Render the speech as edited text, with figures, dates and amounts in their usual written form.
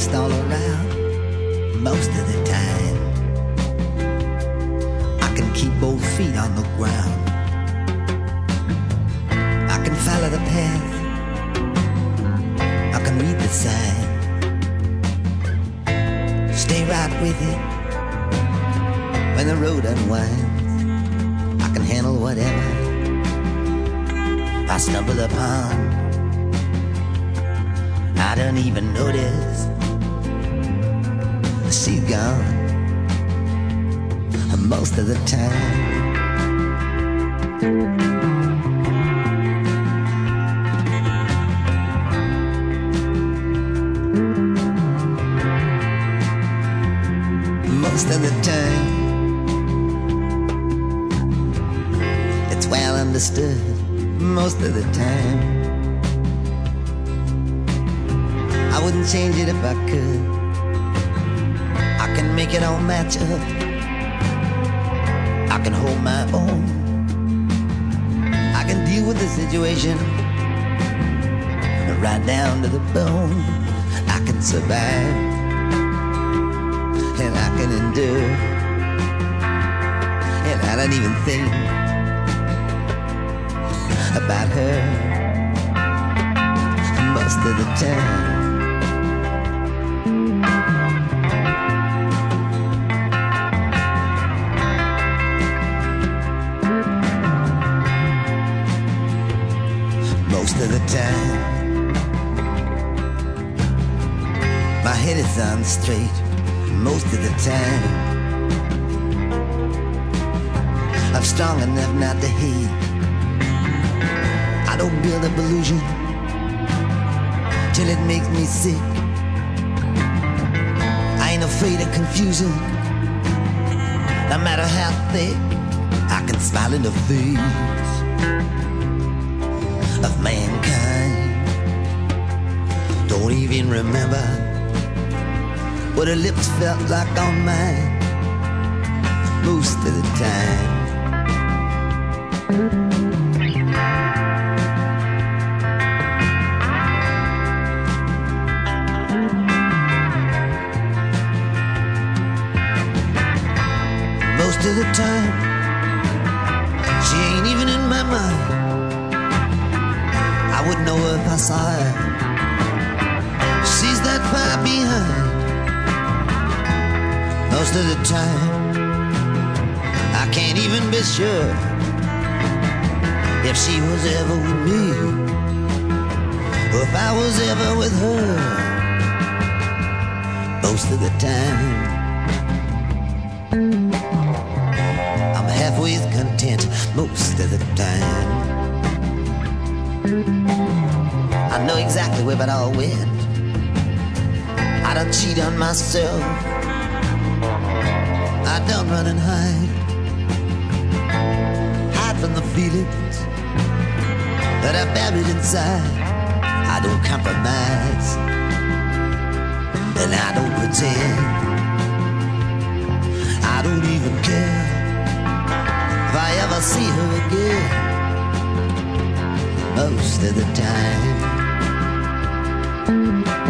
finest all around. Most of the time I can keep both feet on the ground. I can follow the path, I can read the sign, stay right with it when the road unwinds. I can handle whatever I stumble upon. I don't even notice she's gone most of the time. Most of the time, it's well understood. Most of the time, I wouldn't change it if I could. I can make it all match up, I can hold my own, I can deal with the situation right down to the bone. I can survive and I can endure, and I don't even think about her most of the time. Most of the time, my head is on straight. Most of the time, I'm strong enough not to hate. I don't build up illusion till it makes me sick. I ain't afraid of confusion, no matter how thick. I can smile in the face of mankind. Don't even remember what her lips felt like on mine most of the time. Most of the time, she ain't even in my mind. I wouldn't know her if I saw her. She's that far behind. Most of the time, I can't even be sure if she was ever with me or if I was ever with her. Most of the time, I'm halfway content. Most of the time, I know exactly where it all went. I don't cheat on myself, I don't run and hide from the feelings that I buried inside. I don't compromise and I don't pretend. I don't even care if I ever see her again. Most of the time.